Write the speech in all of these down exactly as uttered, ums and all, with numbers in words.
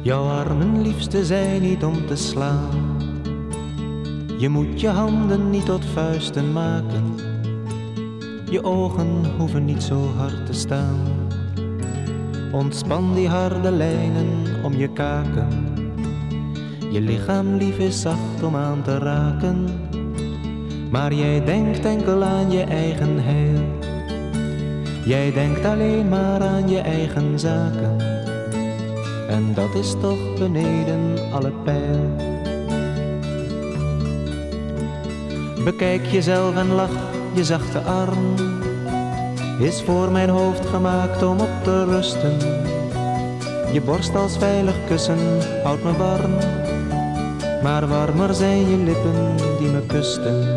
Jouw armen liefste zijn niet om te slaan. Je moet je handen niet tot vuisten maken. Je ogen hoeven niet zo hard te staan. Ontspan die harde lijnen om je kaken. Je lichaam lief is zacht om aan te raken. Maar jij denkt enkel aan je eigen heil. Jij denkt alleen maar aan je eigen zaken. En dat is toch beneden alle pijl. Bekijk jezelf en lach, je zachte arm is voor mijn hoofd gemaakt om op te rusten. Je borst als veilig kussen houdt me warm, maar warmer zijn je lippen die me kusten.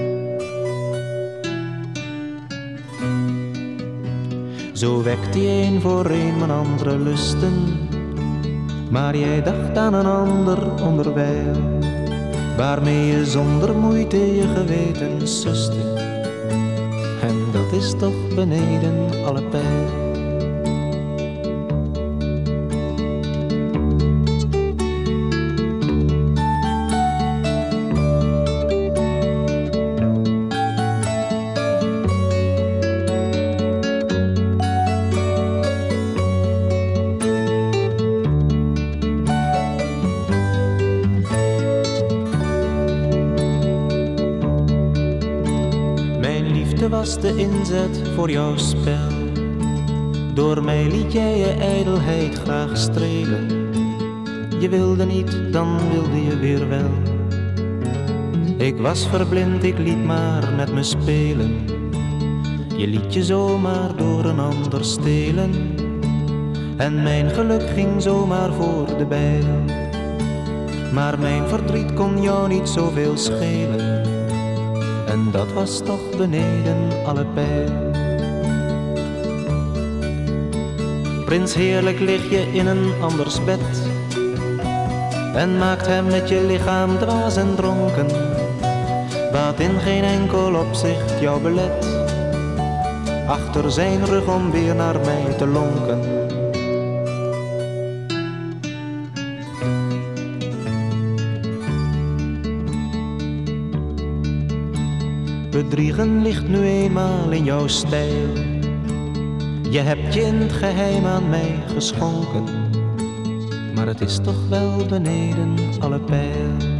Zo wekt die een voor een mijn andere lusten, maar jij dacht aan een ander onderwijl, waarmee je zonder moeite je geweten suste. En dat is toch beneden alle pijl. Was de inzet voor jouw spel. Door mij liet jij je ijdelheid graag strelen. Je wilde niet, dan wilde je weer wel. Ik was verblind, ik liet maar met me spelen. Je liet je zomaar door een ander stelen. En mijn geluk ging zomaar voor de bijl. Maar mijn verdriet kon jou niet zoveel schelen. En dat was toch beneden alle pijl. Prins, heerlijk lig je in een anders bed en maakt hem met je lichaam dwaas en dronken, wat in geen enkel opzicht jou belet achter zijn rug om weer naar mij te lonken. Bedriegen ligt nu eenmaal in jouw stijl. Je hebt je in het geheim aan mij geschonken, maar het is toch wel beneden alle pijl.